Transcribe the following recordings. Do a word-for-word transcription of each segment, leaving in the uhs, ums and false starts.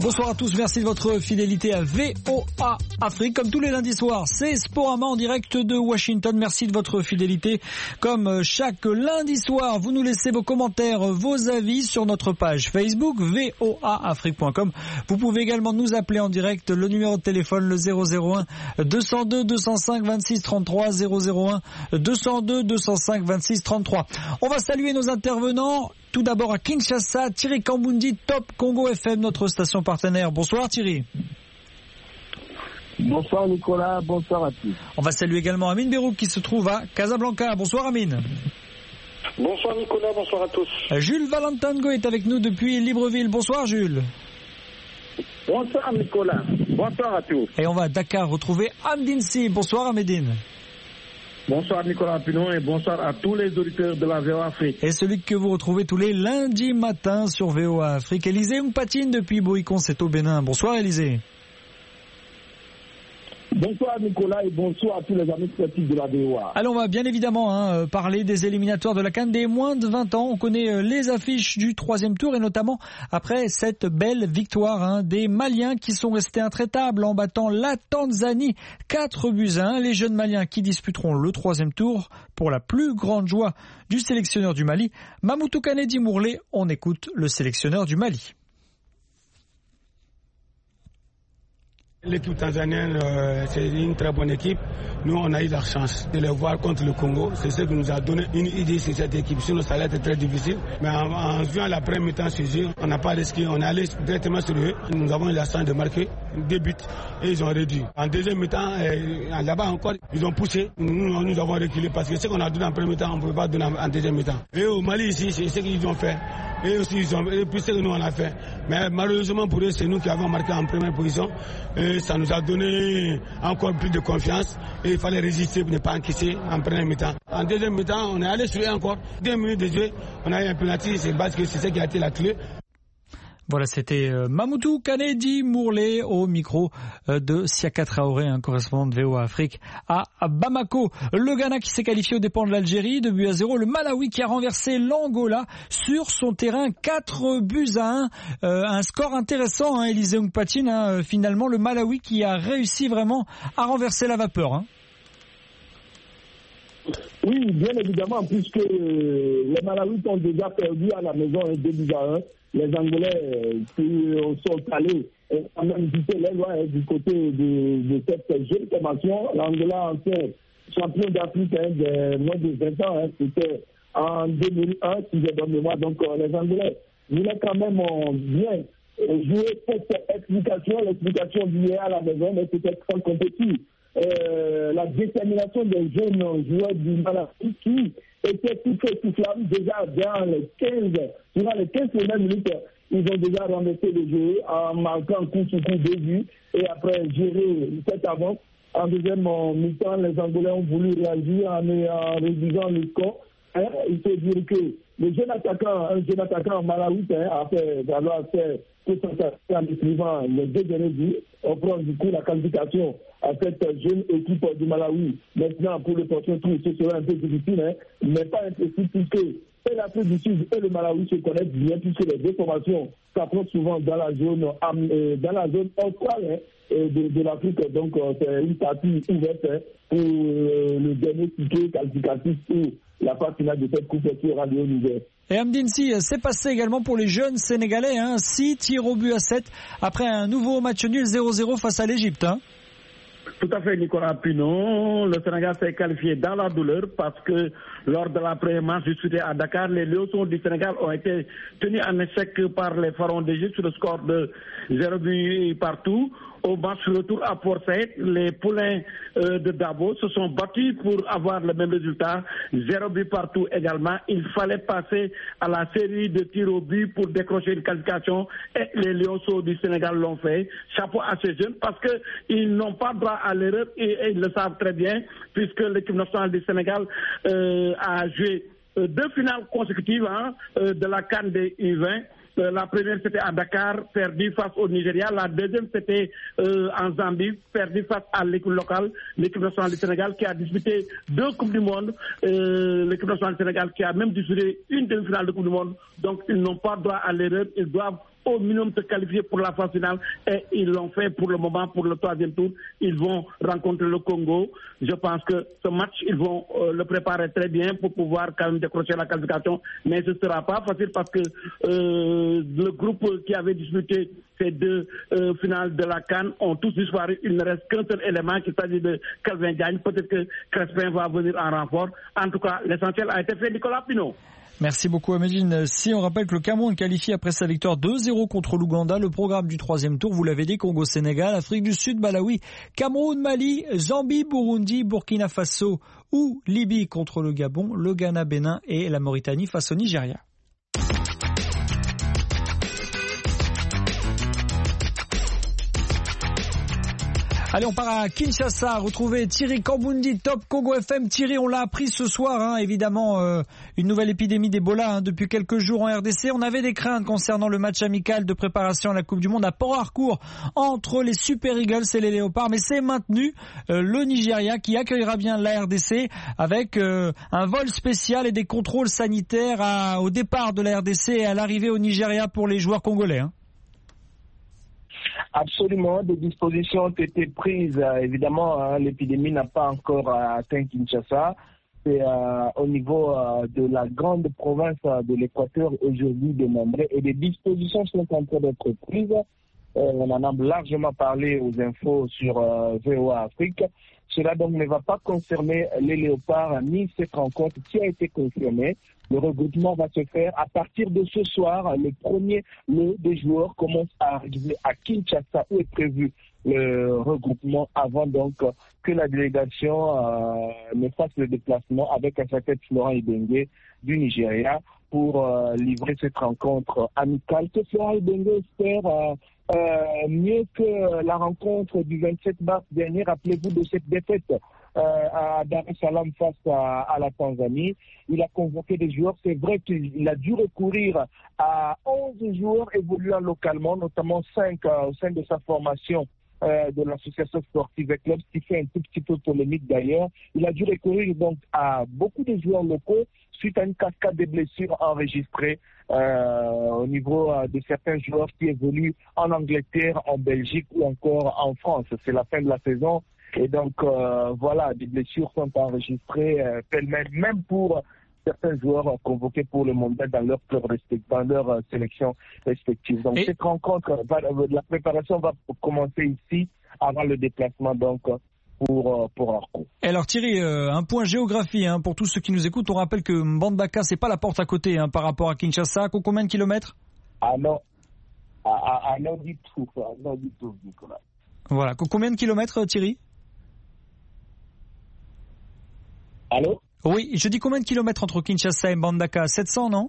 Bonsoir à tous, merci de votre fidélité à V O A Afrique. Comme tous les lundis soirs, c'est Sporama en direct de Washington. Merci de votre fidélité. Comme chaque lundi soir, vous nous laissez vos commentaires, vos avis sur notre page Facebook v o a afrique point com. Vous pouvez également nous appeler en direct. Le numéro de téléphone, le zéro zéro un deux zéro deux deux zéro cinq vingt-six trente-trois, zéro zéro un deux zéro deux deux zéro cinq vingt-six trente-trois. On va saluer nos intervenants. Tout d'abord à Kinshasa, Thierry Kambundi, Top Congo F M, notre station partenaire. Bonsoir Thierry. Bonsoir Nicolas, bonsoir à tous. On va saluer également Amine Berouk qui se trouve à Casablanca. Bonsoir Amine. Bonsoir Nicolas, bonsoir à tous. Jules Valentango est avec nous depuis Libreville. Bonsoir Jules. Bonsoir Nicolas, bonsoir à tous. Et on va à Dakar retrouver Amdine Si. Bonsoir Amedine. Bonsoir Nicolas Pinon et bonsoir à tous les auditeurs de la V O A Afrique. Et celui que vous retrouvez tous les lundis matins sur V O A Afrique, Élisée Mpatine depuis Boïcon, c'est au Bénin. Bonsoir Élisée. Bonsoir Nicolas et bonsoir à tous les amis sportifs de la V O A. Alors on va bien évidemment hein, parler des éliminatoires de la CAN des moins de vingt ans. On connaît les affiches du troisième tour et notamment après cette belle victoire hein, des Maliens qui sont restés intraitables en battant la Tanzanie quatre buts à un. Les jeunes Maliens qui disputeront le troisième tour pour la plus grande joie du sélectionneur du Mali, Mamoutou Kanedi Mourlé. On écoute le sélectionneur du Mali. L'équipe tanzanienne, euh, c'est une très bonne équipe. Nous, on a eu la chance de les voir contre le Congo. C'est ce qui nous a donné une idée sur cette équipe. Sinon, ça allait être très difficile. Mais en, en jouant la première mi-temps sur eux, on n'a pas risqué. On est allé directement sur eux. Nous avons eu la chance de marquer deux buts et ils ont réduit. En deuxième mi-temps, euh, là-bas encore, ils ont poussé. Nous, nous avons reculé parce que ce qu'on a donné en première mi-temps, on ne pouvait pas donner en deuxième mi-temps. Et au Mali, ici, c'est ce qu'ils ont fait. Et aussi, ils ont, et puis ce que nous on a fait. Mais malheureusement pour eux, c'est nous qui avons marqué en première position. Et ça nous a donné encore plus de confiance. Et il fallait résister pour ne pas encaisser en première mi-temps. En deuxième mi-temps, on est allé sur eux encore. Deux minutes de jeu, on a eu un penalty. C'est parce que c'est ce qui a été la clé. Voilà, c'était Mamoutou Kanedi Mourlé au micro de Siaka Traoré, un correspondant de V O A Afrique à Bamako. Le Ghana qui s'est qualifié aux dépens de l'Algérie, deux buts à zéro. Le Malawi qui a renversé l'Angola sur son terrain, quatre buts à un. Euh, un score intéressant, hein, Élisée Mpatine. Hein, finalement, le Malawi qui a réussi vraiment à renverser la vapeur. Hein. Oui, bien évidemment, puisque les Malawi ont déjà perdu à la maison un deux buts à un. Les Angolais qui sont allés ont même visité les lois du côté de, de cette jeune formation. L'Angola, ancien champion d'Afrique hein, de moins de vingt ans, hein, c'était en deux mille un, si je donne mémoire. Donc les Angolais voulaient quand même bien jouer cette explication, l'explication d'hier à la maison, mais c'était très compétitif. Euh, la détermination des jeunes joueurs du Malawi qui étaient tout fait tout flamme déjà dans les quinze, durant les quinze premières minutes, ils ont déjà renversé le jeu en marquant coup sur coup deux buts et après gérer cette avance. En deuxième mi-temps, les Angolais ont voulu réagir en, en réduisant le score. Hein, il faut dire que le jeune attaquant, un jeune attaquant Malawi hein, a fait valoir faire tout ça en écrivant les deux derniers buts. On prend du coup la qualification à cette jeune équipe du Malawi. Maintenant, pour le prochain tour, ce serait un peu difficile, hein, mais pas impossible puisque et l'Afrique du Sud et le Malawi se connaissent bien puisque les deux formations s'affrontent souvent dans la zone, dans la zone australe hein, de, de l'Afrique. Donc, c'est une partie ouverte hein, pour le dernier ticket qualificatif pour la phase finale de cette coupe qui aura lieu au Niger. Et Amdine Si, c'est passé également pour les jeunes Sénégalais, hein, six tirs au but à sept après un nouveau match nul zéro zéro face à l'Égypte. Hein. Tout à fait, Nicolas Pinon. Le Sénégal s'est qualifié dans la douleur parce que lors de la première manche disputée à Dakar, les Lions du Sénégal ont été tenus en échec par les Pharaons d'Égypte sur le score de zéro but partout. Au match retour à Port-Saïd, les poulains euh, de Dabo se sont battus pour avoir le même résultat, zéro but partout également. Il fallait passer à la série de tirs au but pour décrocher une qualification et les Lionceaux du Sénégal l'ont fait. Chapeau à ces jeunes parce qu'ils n'ont pas droit à l'erreur et, et ils le savent très bien puisque l'équipe nationale du Sénégal euh, a joué euh, deux finales consécutives hein, euh, de la CAN des U vingt. Euh, la première, c'était à Dakar, perdu face au Nigeria. La deuxième, c'était euh, en Zambie, perdu face à l'équipe locale, l'équipe nationale du Sénégal, qui a disputé deux Coupes du Monde. Euh, l'équipe nationale du Sénégal qui a même disputé une demi-finale de Coupe du Monde. Donc, ils n'ont pas droit à l'erreur. Ils doivent au minimum se qualifier pour la phase finale et ils l'ont fait pour le moment, pour le troisième tour. Ils vont rencontrer le Congo. Je pense que ce match, ils vont euh, le préparer très bien pour pouvoir quand même décrocher la qualification, mais ce ne sera pas facile parce que euh, le groupe qui avait disputé ces deux euh, finales de la CAN ont tous disparu. Il ne reste qu'un seul élément, qu'il s'agit de Calvin Diagne. Peut-être que Crespin va venir en renfort. En tout cas, l'essentiel a été fait. Nicolas Pinault. Merci beaucoup Amédine. Si on rappelle que le Cameroun qualifie après sa victoire deux zéro contre l'Ouganda, le programme du troisième tour, vous l'avez dit, Congo-Sénégal, Afrique du Sud, Malawi, Cameroun, Mali, Zambie, Burundi, Burkina Faso ou Libye contre le Gabon, le Ghana, Bénin et la Mauritanie face au Nigeria. Allez, on part à Kinshasa, retrouver Thierry Kambundi, Top Congo F M. Thierry, on l'a appris ce soir, hein, évidemment, euh, une nouvelle épidémie d'Ebola hein, depuis quelques jours en R D C. On avait des craintes concernant le match amical de préparation à la Coupe du Monde à Port-Harcourt entre les Super Eagles et les Léopards, mais c'est maintenu. Euh, le Nigeria qui accueillera bien la R D C avec euh, un vol spécial et des contrôles sanitaires à, au départ de la R D C et à l'arrivée au Nigeria pour les joueurs congolais. Hein. Absolument, des dispositions ont été prises. Euh, évidemment, hein, l'épidémie n'a pas encore euh, atteint Kinshasa. C'est euh, au niveau euh, de la grande province euh, de l'Équateur aujourd'hui démembrée et des dispositions sont en train d'être prises. Euh, on en a largement parlé aux infos sur euh, V O A Afrique. Cela donc ne va pas concerner les Léopards ni cette rencontre qui a été confirmée. Le regroupement va se faire à partir de ce soir. Le premier lot des joueurs commence à arriver à Kinshasa où est prévu le regroupement avant donc que la délégation euh, ne fasse le déplacement avec un certain Florent Ibenge du Nigeria pour euh, livrer cette rencontre amicale que Florent Ibenge espère euh, euh, mieux que la rencontre du vingt-sept mars dernier. Rappelez-vous de cette défaite euh, à Dar es Salaam face à, à la Tanzanie. Il a convoqué des joueurs. C'est vrai qu'il a dû recourir à onze joueurs évoluant localement, notamment cinq euh, au sein de sa formation euh, de l'association sportive et club, ce qui fait un tout petit peu polémique d'ailleurs. Il a dû recourir donc à beaucoup de joueurs locaux suite à une cascade de blessures enregistrées euh, au niveau euh, de certains joueurs qui évoluent en Angleterre, en Belgique ou encore en France. C'est la fin de la saison et donc euh, voilà, des blessures sont enregistrées euh, pêle-mêle, même pour certains joueurs convoqués pour le mondial dans leur club respectif, dans leur euh, sélection respective. Donc et... cette rencontre, va, la préparation va commencer ici avant le déplacement donc pour pour Harcourt. Alors Thierry, euh, un point géographie hein, pour tous ceux qui nous écoutent. On rappelle que Mbandaka c'est pas la porte à côté hein, par rapport à Kinshasa. Combien de kilomètres? Ah non, à, à, à non du tout, à non du tout, Nicolas. Voilà. Combien de kilomètres, Thierry? Allô? Oui, je dis combien de kilomètres entre Kinshasa et Mbandaka? sept cents, non?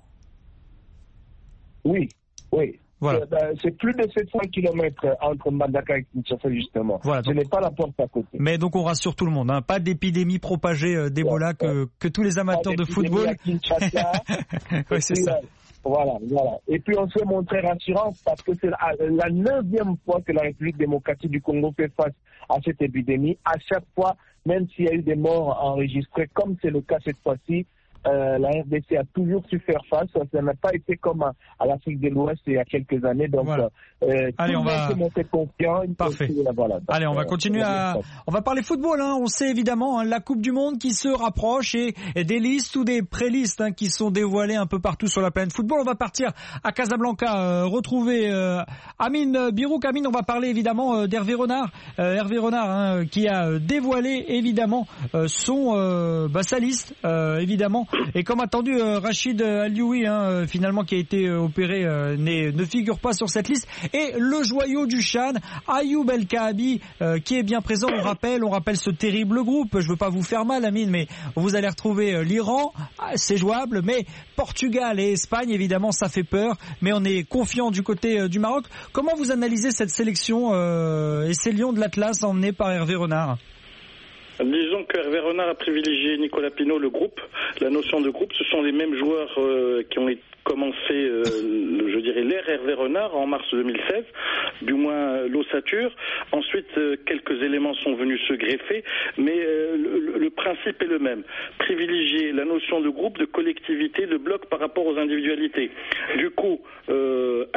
Oui, oui. Voilà. C'est plus de sept cents kilomètres entre Mbandaka et Kinshasa, justement. Voilà, donc, ce n'est pas la porte à côté. Mais donc on rassure tout le monde, hein. Pas d'épidémie propagée euh, d'Ebola ouais, que, ouais. que tous les amateurs de football. À Kinshasa. Ouais, c'est ça. Voilà, voilà. Et puis on se montrer rassurant parce que c'est la, la neuvième fois que la République démocratique du Congo fait face à cette épidémie. À chaque fois, même s'il y a eu des morts enregistrées, comme c'est le cas cette fois-ci, Euh, la R D C a toujours su faire face. Ça n'a pas été comme à, à l'Afrique de l'Ouest il y a quelques années. Donc, voilà. euh, Allez, on va. Confiant, Parfait. Aussi, voilà. Donc, Allez, on va euh, continuer à. On va parler football. Hein. On sait évidemment hein, la Coupe du Monde qui se rapproche et, et des listes ou des pré-listes hein, qui sont dévoilées un peu partout sur la planète football. On va partir à Casablanca, euh, retrouver euh, Amine Birouk. Amine, on va parler évidemment euh, d'Hervé Renard. Euh, Hervé Renard hein, qui a dévoilé évidemment euh, son euh, bah, sa liste euh, évidemment. Et comme attendu, euh, Rachid Alioui, hein, finalement qui a été euh, opéré, euh, ne figure pas sur cette liste. Et le joyau du Chan, Ayoub El Kaabi, euh, qui est bien présent. On rappelle, on rappelle ce terrible groupe. Je veux pas vous faire mal, Amine, mais vous allez retrouver euh, l'Iran, c'est jouable. Mais Portugal et Espagne, évidemment, ça fait peur. Mais on est confiant du côté euh, du Maroc. Comment vous analysez cette sélection euh, et ces lions de l'Atlas emmenés par Hervé Renard? Disons que Hervé Renard a privilégié Nicolas Pinault, le groupe. La notion de groupe, ce sont les mêmes joueurs euh, qui ont commencé, euh, le, je dirais, l'ère Hervé Renard en mars deux mille seize, du moins euh, l'ossature. Ensuite, euh, quelques éléments sont venus se greffer, mais euh, le, le principe est le même. Privilégier la notion de groupe, de collectivité, de bloc par rapport aux individualités. Du coup, euh, un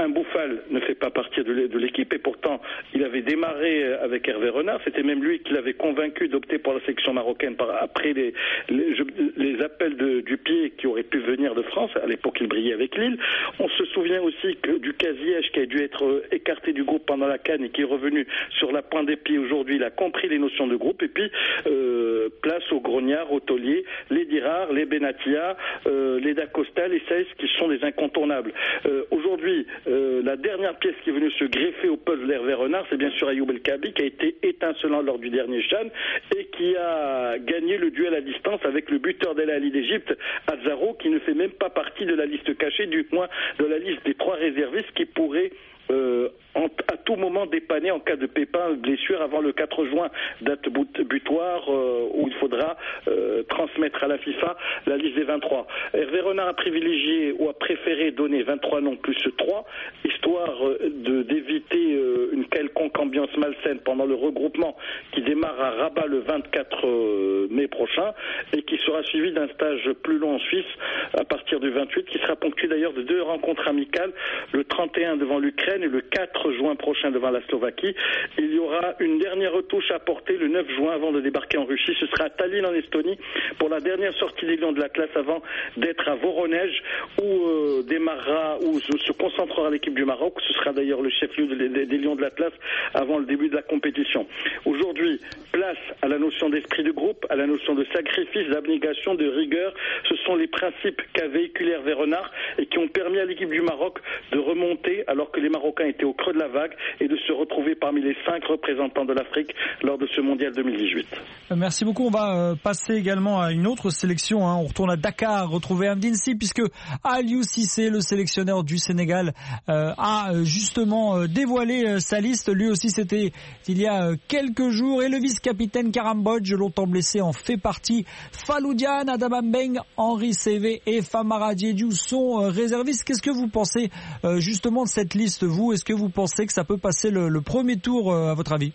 un Bouffal ne fait pas partie de l'équipe et pourtant il avait démarré avec Hervé Renard. C'était même lui qui l'avait convaincu d'opter pour la sélection marocaine par, après les, les, les appels de, du pied qui auraient pu venir de France. À l'époque, il brillait avec Lille. On se souvient aussi que du Casiège qui a dû être écarté du groupe pendant la CAN et qui est revenu sur la pointe des pieds aujourd'hui. Il a compris les notions de groupe et puis euh, place aux Grognards, aux Taulier, les Dirard, les Benatia, euh, les Dacosta, les Seyss qui sont des incontournables. Euh, aujourd'hui, euh, la dernière pièce qui est venue se greffer au puzzle d'Hervé Renard, c'est bien sûr Ayoub El Kabi qui a été étincelant lors du dernier CHAN et qui a gagné le duel à distance avec le buteur d'El Ali d'Égypte, Azzaro, qui ne fait même pas partie de la liste cachée, du moins de la liste des trois réservistes qui pourraient Euh, en, à tout moment dépanner en cas de pépin, de blessure avant le quatre juin, date butoir euh, où il faudra euh, transmettre à la FIFA la liste des vingt-trois. Hervé Renard a privilégié ou a préféré donner vingt-trois noms plus trois, histoire de, d'éviter euh, une quelconque ambiance malsaine pendant le regroupement qui démarre à Rabat le vingt-quatre mai prochain et qui sera suivi d'un stage plus long en Suisse à partir du vingt-huit, qui sera ponctué d'ailleurs de deux rencontres amicales, le trente et un devant l'Ukraine et le quatre juin prochain devant la Slovaquie. Il y aura une dernière retouche à porter le neuf juin avant de débarquer en Russie. Ce sera à Tallinn en Estonie pour la dernière sortie des Lions de l'Atlas avant d'être à Voronezh où euh, démarrera, où se concentrera l'équipe du Maroc. Ce sera d'ailleurs le chef-lieu des Lions de l'Atlas avant le début de la compétition. Aujourd'hui, place à la notion d'esprit de groupe, à la notion de sacrifice, d'abnégation, de rigueur. Ce sont les principes qu'a véhiculé Hervé Renard et qui ont permis à l'équipe du Maroc de remonter alors que les Marocains étaient au creux de la vague et de se retrouver parmi les cinq représentants de l'Afrique lors de ce mondial deux mille dix-huit. Merci beaucoup. On va passer également à une autre sélection. Hein. On retourne à Dakar, retrouver Hamdine Sy, puisque Aliou Cissé, le sélectionneur du Sénégal, euh, a justement dévoilé sa liste. Lui aussi, c'était il y a quelques jours. Et le vice-capitaine Karam Bodj, longtemps blessé, en fait partie. Fallou Diane, Adama Mbeng, Henri Saivet et Famara Diédhiou sont réservistes. Qu'est-ce que vous pensez euh, justement de cette liste, vous? Est-ce que vous pensez que ça peut passer le, le premier tour, euh, à votre avis?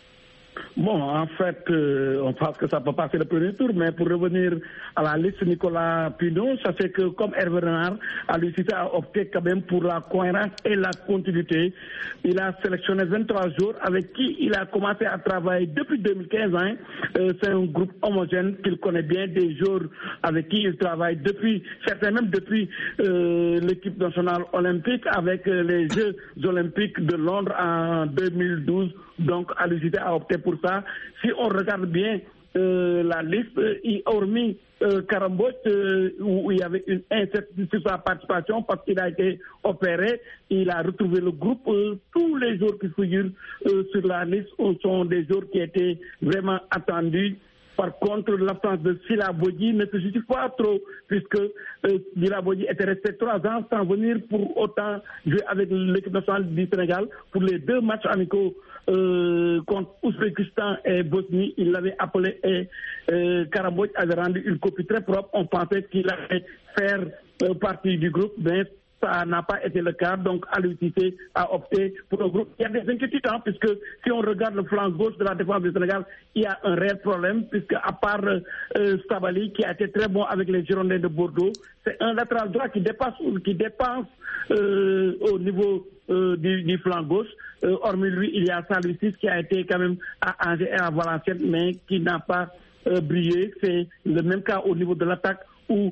Bon, en fait, euh, on pense que ça peut passer le premier tour, mais pour revenir à la liste Nicolas Pino, ça fait que comme Hervé Renard a Cissé a opté quand même pour la cohérence et la continuité. Il a sélectionné vingt-trois joueurs avec qui il a commencé à travailler depuis deux mille quinze. Hein. Euh, c'est un groupe homogène qu'il connaît bien, des joueurs avec qui il travaille depuis, certains même depuis euh, l'équipe nationale olympique avec euh, les Jeux olympiques de Londres en deux mille douze. Donc, Aliou Cissé a opté pour ça. Si on regarde bien euh, la liste, euh, hormis euh, Karam Bodj, euh, où il y avait une incertitude sur sa participation parce qu'il a été opéré, il a retrouvé le groupe. Euh, tous les joueurs qui figurent euh, sur la liste sont des joueurs qui étaient vraiment attendus. Par contre, l'absence de Sila Bodji ne se justifie pas trop, puisque euh, Sila Bodji était resté trois ans sans venir pour autant jouer avec l'équipe nationale du Sénégal pour les deux matchs amicaux euh, contre Ouzbékistan et Bosnie. Il l'avait appelé et euh, Karam Bodj avait rendu une copie très propre. On pensait qu'il allait faire euh, partie du groupe, mais ça n'a pas été le cas, donc Aliou Cissé a opté pour un groupe. Il y a des inquiétudes, hein, puisque si on regarde le flanc gauche de la défense du Sénégal, il y a un réel problème, puisque à part euh, Sabali, qui a été très bon avec les Girondins de Bordeaux, c'est un latéral droit qui dépasse, qui dépense euh, au niveau euh, du, du flanc gauche. Euh, hormis lui, il y a Salou Ciss qui a été quand même à Angers et à Valenciennes, mais qui n'a pas euh, brillé. C'est le même cas au niveau de l'attaque où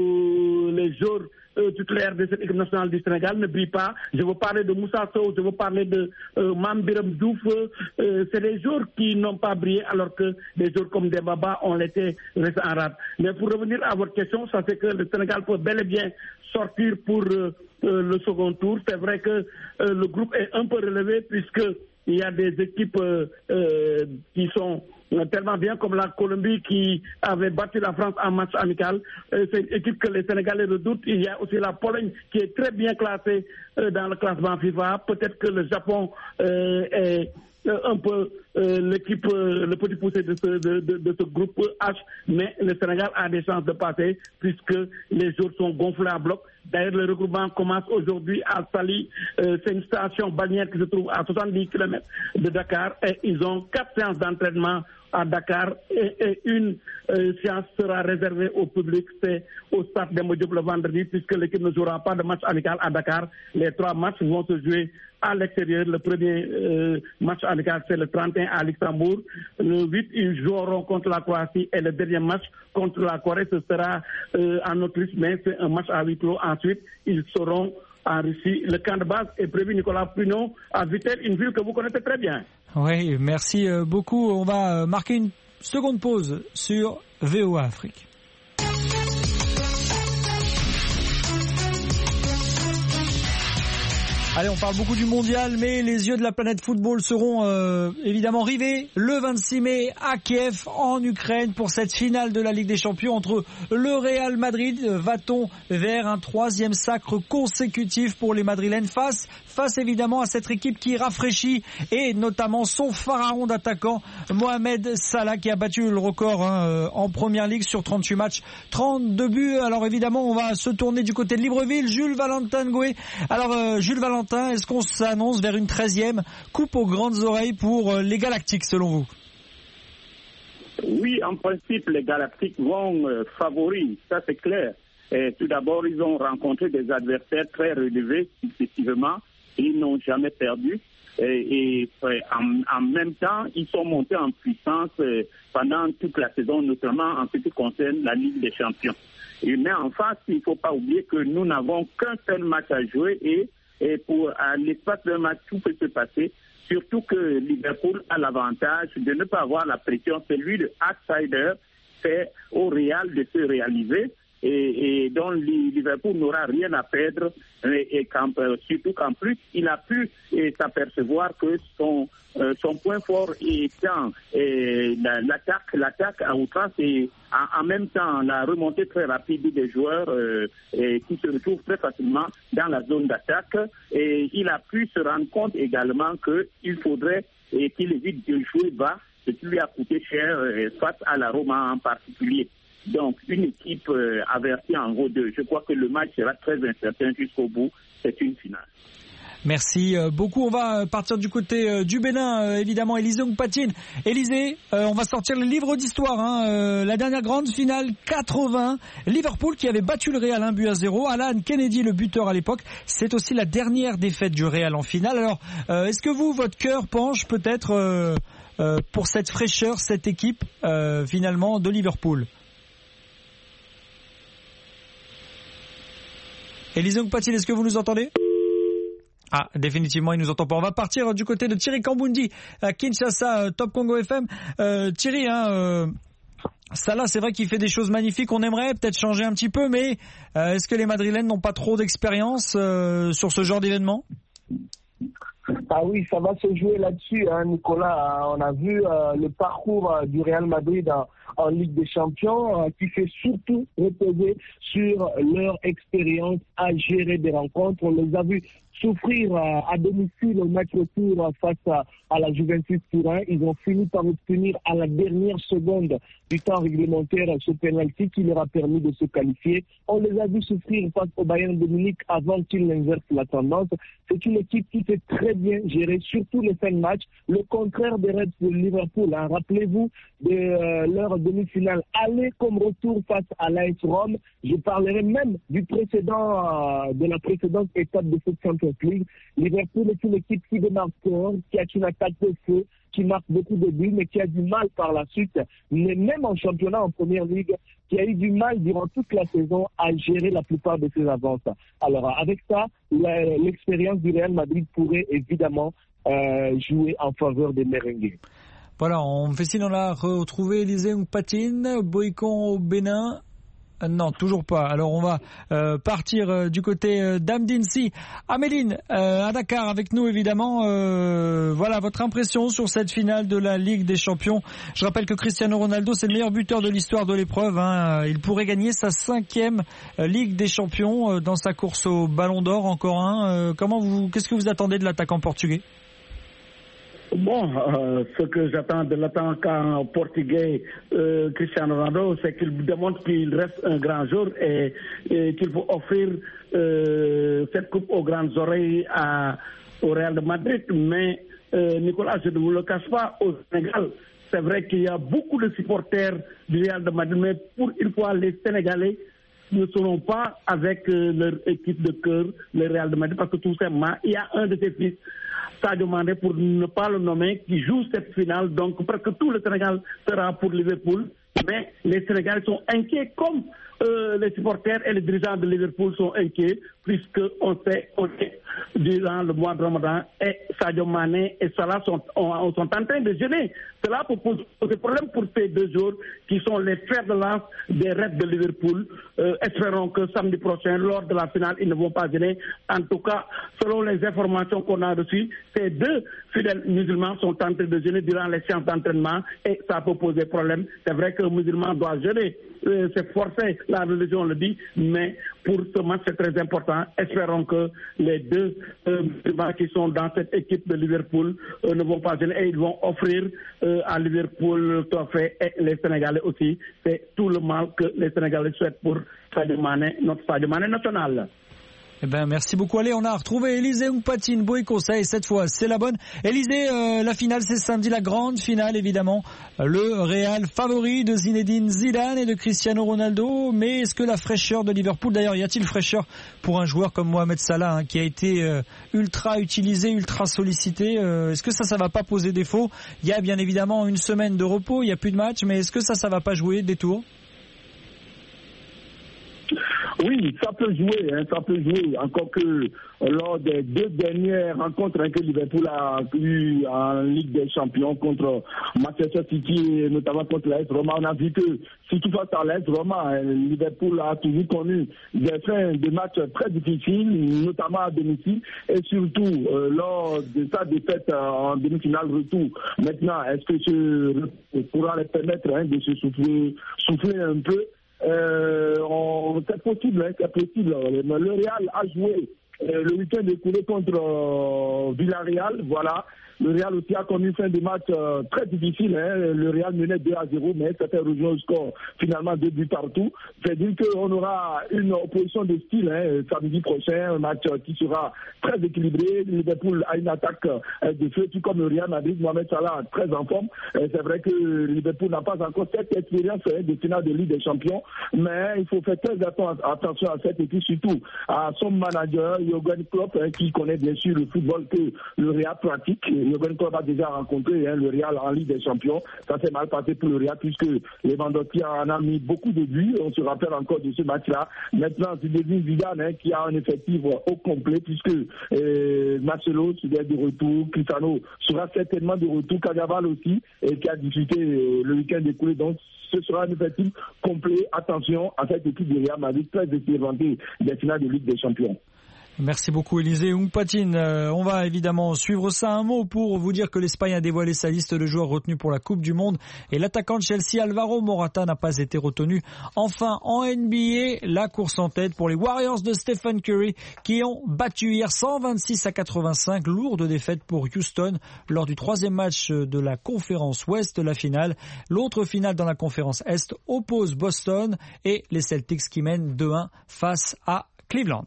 euh, les joueurs Euh, titulaire de cette équipe nationale du Sénégal ne brille pas. Je veux parler de Moussa Sow, je veux parler de euh, Mame Biram Diouf. Euh, c'est des joueurs qui n'ont pas brillé alors que des joueurs comme Dembaba ont été restés en rade. Mais pour revenir à votre question, ça fait que le Sénégal peut bel et bien sortir pour euh, euh, le second tour. C'est vrai que euh, le groupe est un peu relevé puisque il y a des équipes euh, euh, qui sont tellement bien comme la Colombie qui avait battu la France en match amical. Euh, c'est une équipe que les Sénégalais redoutent. Il y a aussi la Pologne qui est très bien classée euh, dans le classement FIFA. Peut-être que le Japon euh, est euh, un peu euh, l'équipe, euh, le petit poussé de ce, de, de, de ce groupe H, mais le Sénégal a des chances de passer puisque les joueurs sont gonflés à bloc. D'ailleurs, le regroupement commence aujourd'hui à Sali. Euh, c'est une station balnéaire qui se trouve à soixante-dix kilomètres de Dakar et ils ont quatre séances d'entraînement à Dakar et, et une euh, séance sera réservée au public, c'est au stade Demba Diop le vendredi, puisque l'équipe ne jouera pas de match amical à Dakar. Les trois matchs vont se jouer à l'extérieur. Le premier euh, match amical, c'est le trente et un à Luxembourg. Le huit, ils joueront contre la Croatie et le dernier match contre la Corée, ce sera euh, en Autriche, mais c'est un match à huis clos. Ensuite, ils seront en Russie. Le camp de base est prévu, Nicolas Pruneau, à Vittel, une ville que vous connaissez très bien. Oui, merci beaucoup. On va marquer une seconde pause sur V O A Afrique. Allez, on parle beaucoup du mondial, mais les yeux de la planète football seront euh, évidemment rivés le vingt-six mai à Kiev, en Ukraine, pour cette finale de la Ligue des Champions entre le Real Madrid. Va-t-on vers un troisième sacre consécutif pour les Madrilènes face, face évidemment à cette équipe qui rafraîchit, et notamment son pharaon d'attaquant, Mohamed Salah, qui a battu le record hein, en Première Ligue sur trente-huit matchs, trente-deux buts. Alors évidemment, on va se tourner du côté de Libreville. Jules Valentin Ngoué. Alors euh, Jules Valentin, est-ce qu'on s'annonce vers une treizième coupe aux grandes oreilles pour les Galactiques, selon vous? Oui, en principe, les Galactiques vont euh, favoris, ça c'est clair. Et tout d'abord, ils ont rencontré des adversaires très relevés successivement. Ils n'ont jamais perdu. Et, et en, en même temps, ils sont montés en puissance euh, pendant toute la saison, notamment en ce qui concerne la Ligue des Champions. Et, mais en face, il ne faut pas oublier que nous n'avons qu'un seul match à jouer et Et pour à l'espace d'un match, tout peut se passer. Surtout que Liverpool a l'avantage de ne pas avoir la pression. C'est lui le outsider. C'est au Real de se réaliser. Et, et donc Liverpool n'aura rien à perdre. Et, et quand, surtout qu'en plus, il a pu et, s'apercevoir que son, euh, son point fort étant et, la, l'attaque, l'attaque à outrance et en, en même temps la remontée très rapide des joueurs euh, et, qui se retrouvent très facilement dans la zone d'attaque. Et il a pu se rendre compte également qu'il faudrait et qu'il évite de jouer bas, ce qui lui a coûté cher euh, face à la Roma en particulier. Donc, une équipe euh, avertie en vaut deux. Je crois que le match sera très incertain jusqu'au bout. C'est une finale. Merci beaucoup. On va partir du côté du Bénin, évidemment. Élisée Ongpatine. Élisée, euh, on va sortir le livre d'histoire. Hein. Euh, la dernière grande finale, quatre-vingts. Liverpool qui avait battu le Real un but à zéro. Alan Kennedy, le buteur à l'époque. C'est aussi la dernière défaite du Real en finale. Alors, euh, est-ce que vous, votre cœur penche peut-être euh, euh, pour cette fraîcheur, cette équipe, euh, finalement, de Liverpool? Élisée Ongpatine, est-ce que vous nous entendez? Ah, définitivement, il nous entend pas. On va partir du côté de Thierry Kambundi à Kinshasa, Top Congo F M. Euh, Thierry, hein, euh, Salah, c'est vrai qu'il fait des choses magnifiques. On aimerait peut-être changer un petit peu, mais euh, est-ce que les Madrilènes n'ont pas trop d'expérience euh, sur ce genre d'événement? Ah oui, ça va se jouer là-dessus, hein, Nicolas. On a vu euh, le parcours euh, du Real Madrid en, en Ligue des Champions euh, qui fait surtout reposer sur leur expérience à gérer des rencontres. On les a vus souffrir euh, à domicile au match retour euh, face à, à la Juventus Turin. Ils ont fini par obtenir à la dernière seconde du temps réglementaire ce penalty qui leur a permis de se qualifier. On les a vus souffrir face au Bayern de Munich avant qu'ils n'inversent la tendance. C'est une équipe qui fait très bien gérer surtout les fins de match, le contraire des Reds de Liverpool. Hein. Rappelez-vous de euh, leur demi-finale aller comme retour face à l'A S Rome. Je parlerai même du précédent, euh, de la précédente étape de cette Champions League. Liverpool est une équipe qui démarre fort, qui a une attaque de feu, qui marque beaucoup de buts, mais qui a du mal par la suite, mais même en championnat, en première ligue, qui a eu du mal durant toute la saison à gérer la plupart de ses avances. Alors, avec ça, la, l'expérience du Real Madrid pourrait évidemment euh, jouer en faveur des merengues. Voilà, on fait signe, on a retrouvé Élisée Ongpatine, Boycon au Bénin. Non, toujours pas. Alors on va euh, partir euh, du côté euh, d'Amdinsi. Améline, euh, à Dakar avec nous évidemment. Euh, voilà votre impression sur cette finale de la Ligue des Champions. Je rappelle que Cristiano Ronaldo, c'est le meilleur buteur de l'histoire de l'épreuve. Hein. Il pourrait gagner sa cinquième euh, Ligue des Champions euh, dans sa course au Ballon d'Or. Encore un. Euh, comment vous, qu'est-ce que vous attendez de l'attaquant portugais? Bon, euh, ce que j'attends de l'attaquant portugais euh, Cristiano Ronaldo, c'est qu'il démontre qu'il reste un grand joueur et, et qu'il faut offrir euh, cette coupe aux grandes oreilles à, au Real de Madrid. Mais euh, Nicolas, je ne vous le cache pas, au Sénégal, c'est vrai qu'il y a beaucoup de supporters du Real de Madrid, mais pour une fois, les Sénégalais ne seront pas avec euh, leur équipe de cœur, le Real de Madrid, parce que tout simplement, il y a un de ses fils, Sadio Mané, pour ne pas le nommer, qui joue cette finale. Donc, presque tout le Sénégal sera pour Liverpool. Mais les Sénégalais sont inquiets, comme euh, les supporters et les dirigeants de Liverpool sont inquiets, puisqu'on sait qu'on est durant le mois de Ramadan et Sadio Mané et Salah sont, on, sont en train de jeûner. Cela peut poser problème pour ces deux joueurs qui sont les fers de lance des Reds de Liverpool. Euh, espérons que samedi prochain, lors de la finale, ils ne vont pas jeûner. En tout cas, selon les informations qu'on a reçues, ces deux fidèles musulmans sont en train de jeûner durant les séances d'entraînement et ça peut poser problème. C'est vrai que le musulman doit jeûner. Euh, c'est forcé, la religion le dit, mais pour ce match c'est très important. Espérons que les deux euh, musulmans qui sont dans cette équipe de Liverpool euh, ne vont pas gêner et ils vont offrir euh, à Liverpool le trophée et les Sénégalais aussi. C'est tout le mal que les Sénégalais souhaitent pour Sadio Mané, notre Sadio Mané national. Eh ben, merci beaucoup. Allez, on a retrouvé Élisée Mpatine, Boïkosa, et cette fois, c'est la bonne. Élisée, euh, la finale, c'est samedi, la grande finale, évidemment. Le Real favori de Zinedine Zidane et de Cristiano Ronaldo. Mais est-ce que la fraîcheur de Liverpool, d'ailleurs, y a-t-il fraîcheur pour un joueur comme Mohamed Salah, hein, qui a été euh, ultra utilisé, ultra sollicité, euh, est-ce que ça, ça va pas poser défaut? Il y a bien évidemment une semaine de repos, il n'y a plus de match, mais est-ce que ça, ça va pas jouer des tours? Oui, ça peut jouer, hein, ça peut jouer. Encore que lors des deux dernières rencontres hein, que Liverpool a eues en Ligue des Champions contre Manchester City et notamment contre l'A S Roma, on a vu que surtout face à l'A S Roma, hein, Liverpool a toujours connu des fins de matchs très difficiles, notamment à domicile et surtout euh, lors de sa défaite euh, en demi-finale retour. Maintenant, est-ce que ce pourra les permettre hein, de se souffler, souffler un peu? Euh, on, c'est possible, hein, c'est possible. Le Real a joué euh, le week-end écoulé contre euh, Villarreal, voilà. Le Real aussi a connu une fin de match euh, très difficile. Hein. Le Real menait deux à zéro, mais ça fait rejoindre au score finalement deux buts partout. C'est-à-dire qu'on aura une opposition de style hein, samedi prochain, un match qui sera très équilibré. Liverpool a une attaque euh, de feu, tout comme le Real Madrid. Mohamed Salah très en forme. Euh, c'est vrai que Liverpool n'a pas encore cette expérience hein, de finale de Ligue des Champions, mais il faut faire très attention à cette équipe, surtout à son manager, Jürgen Klopp, hein, qui connaît bien sûr le football que le Real pratique. Jürgen Klopp a déjà rencontré hein, le Real en Ligue des Champions. Ça s'est mal passé pour le Real puisque Lewandowski en a mis beaucoup de buts. On se rappelle encore de ce match-là. Maintenant, c'est Zinedine Zidane hein, qui a un effectif au complet puisque euh, Marcelo sera de retour, Cristiano sera certainement de retour, Cadaval aussi, et qui a discuté euh, le week-end écoulé. Donc, ce sera un effectif complet. Attention à cette équipe du Real Madrid très expérimentée des finales de Ligue des Champions. Merci beaucoup Élisée Mpatine. Euh, on va évidemment suivre ça. Un mot pour vous dire que l'Espagne a dévoilé sa liste de joueurs retenus pour la Coupe du Monde et l'attaquant de Chelsea Alvaro Morata n'a pas été retenu. Enfin en N B A, la course en tête pour les Warriors de Stephen Curry qui ont battu hier cent vingt-six à quatre-vingt-cinq, lourde défaite pour Houston lors du troisième match de la conférence Ouest, la finale. L'autre finale dans la conférence Est oppose Boston et les Celtics qui mènent deux un face à Cleveland.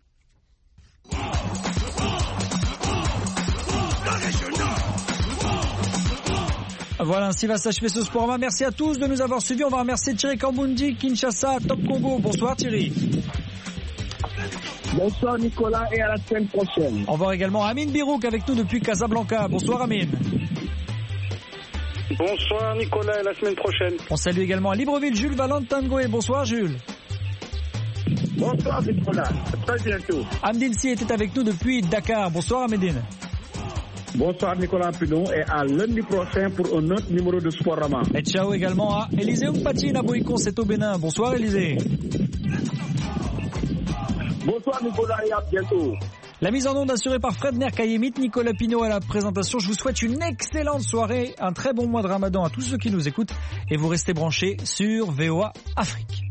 Voilà, ainsi va s'achever ce Sporama. Merci à tous de nous avoir suivis. On va remercier Thierry Kambundi, Kinshasa, Top Congo. Bonsoir Thierry. Bonsoir Nicolas et à la semaine prochaine. On va voir également Amine Birouk avec nous depuis Casablanca. Bonsoir Amine. Bonsoir Nicolas et à la semaine prochaine. On salue également à Libreville Jules Valentangoé. Bonsoir Jules. Bonsoir Nicolas, à très bientôt. Amdine Si était avec nous depuis Dakar. Bonsoir Amdine. Bonsoir Nicolas Pinon et à lundi prochain pour un autre numéro de Sporama. Et ciao également à Élisée Mpatine à Boïkon, c'est au Bénin. Bonsoir Élisée. Bonsoir Nicolas et à bientôt. La mise en onde assurée par Fred Nerkayemit, Nicolas Pinot à la présentation. Je vous souhaite une excellente soirée, un très bon mois de Ramadan à tous ceux qui nous écoutent et vous restez branchés sur V O A Afrique.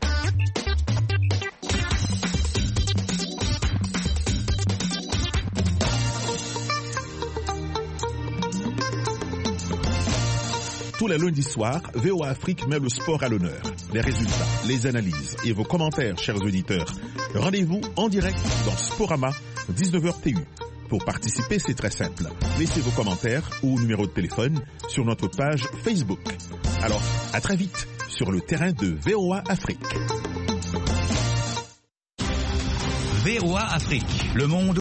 Tous les lundis soirs, V O A Afrique met le sport à l'honneur. Les résultats, les analyses et vos commentaires, chers auditeurs. Rendez-vous en direct dans Sporama, dix-neuf heures T U. Pour participer, c'est très simple. Laissez vos commentaires ou numéro de téléphone sur notre page Facebook. Alors, à très vite sur le terrain de V O A Afrique. V O A Afrique, le monde